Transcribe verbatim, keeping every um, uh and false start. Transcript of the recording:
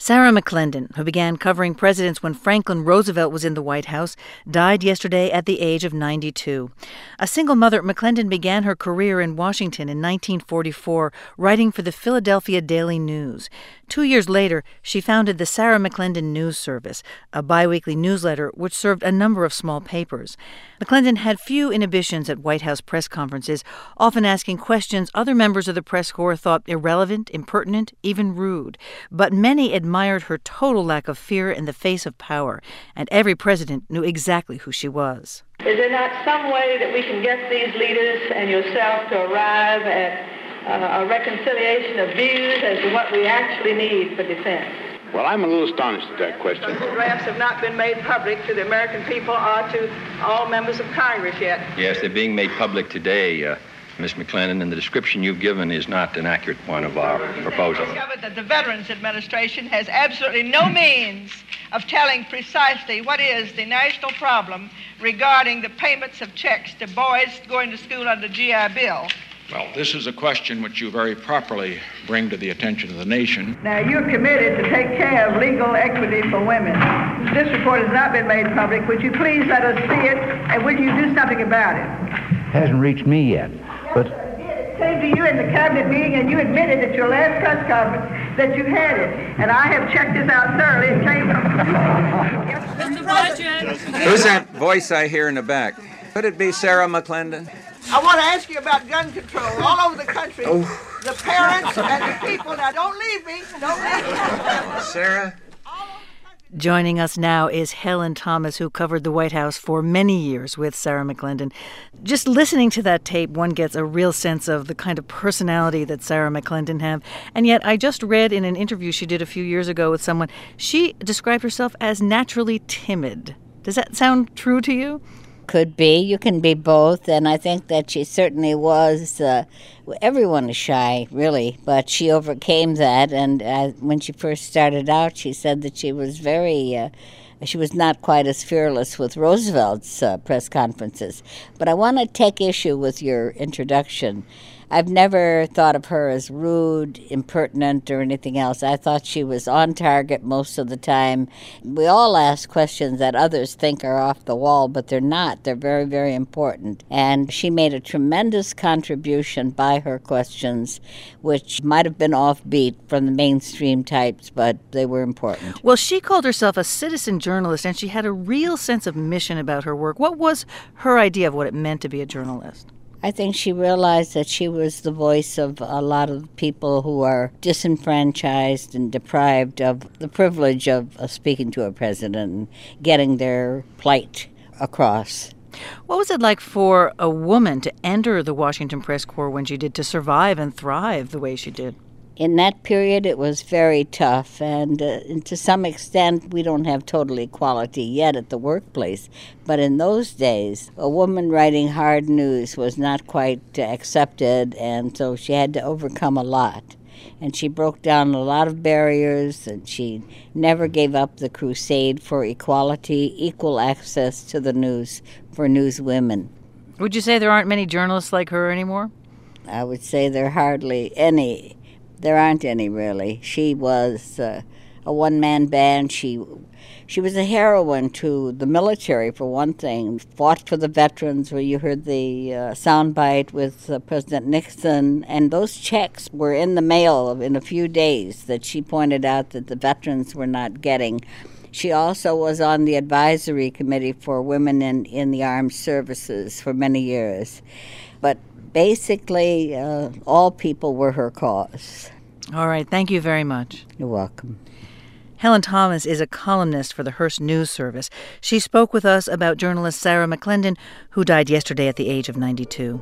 Sarah McClendon, who began covering presidents when Franklin Roosevelt was in the White House, died yesterday at the age of ninety-two. A single mother, McClendon began her career in Washington in nineteen forty-four, writing for the Philadelphia Daily News. Two years later, she founded the Sarah McClendon News Service, a biweekly newsletter which served a number of small papers. McClendon had few inhibitions at White House press conferences, often asking questions other members of the press corps thought irrelevant, impertinent, even rude. But many admired her total lack of fear in the face of power, and every president knew exactly who she was. Is there not some way that we can get these leaders and yourself to arrive at uh, a reconciliation of views as to what we actually need for defense? Well, I'm a little astonished at that question. The drafts have not been made public to the American people or to all members of Congress yet. Yes, they're being made public today, uh, Miz McClendon, and the description you've given is not an accurate one of our proposal. I discovered that the Veterans Administration has absolutely no means of telling precisely what is the national problem regarding the payments of checks to boys going to school under G I Bill. Well, this is a question which you very properly bring to the attention of the nation. Now, you're committed to take care of legal equity for women. This report has not been made public. Would you please let us see it, and would you do something about it? Hasn't reached me yet, but... It came to you in the cabinet meeting, and you admitted at your last press conference that you had it. And I have checked this out thoroughly. It came from... Mister President. Who's that voice I hear in the back? Could it be Sarah McClendon? I want to ask you about gun control all over the country. Oh. The parents and the people. Now, don't leave me. Don't leave me. Sarah? Joining us now is Helen Thomas, who covered the White House for many years with Sarah McClendon. Just listening to that tape, one gets a real sense of the kind of personality that Sarah McClendon had. And yet, I just read in an interview she did a few years ago with someone, she described herself as naturally timid. Does that sound true to you? Could be. You can be both, and I think that she certainly was. Uh, everyone is shy, really, but she overcame that, and uh, when she first started out, she said that she was very... Uh, she was not quite as fearless with Roosevelt's uh, press conferences. But I want to take issue with your introduction. I've never thought of her as rude, impertinent, or anything else. I thought she was on target most of the time. We all ask questions that others think are off the wall, but they're not. They're very, very important. And she made a tremendous contribution by her questions, which might have been offbeat from the mainstream types, but they were important. Well, she called herself a citizen journalist, and she had a real sense of mission about her work. What was her idea of what it meant to be a journalist? I think she realized that she was the voice of a lot of people who are disenfranchised and deprived of the privilege of, of speaking to a president and getting their plight across. What was it like for a woman to enter the Washington Press Corps when she did, to survive and thrive the way she did? In that period, it was very tough, and, uh, and to some extent, we don't have total equality yet at the workplace. But in those days, a woman writing hard news was not quite uh, accepted, and so she had to overcome a lot. And she broke down a lot of barriers, and she never gave up the crusade for equality, equal access to the news for newswomen. Would you say there aren't many journalists like her anymore? I would say there are hardly any. There aren't any, really. She was uh, a one-man band. She she was a heroine to the military, for one thing. Fought for the veterans, where you heard the uh, soundbite with uh, President Nixon. And those checks were in the mail in a few days that she pointed out that the veterans were not getting. She also was on the advisory committee for women in, in the armed services for many years. But basically, uh, all people were her cause. All right. Thank you very much. You're welcome. Helen Thomas is a columnist for the Hearst News Service. She spoke with us about journalist Sarah McClendon, who died yesterday at the age of ninety-two.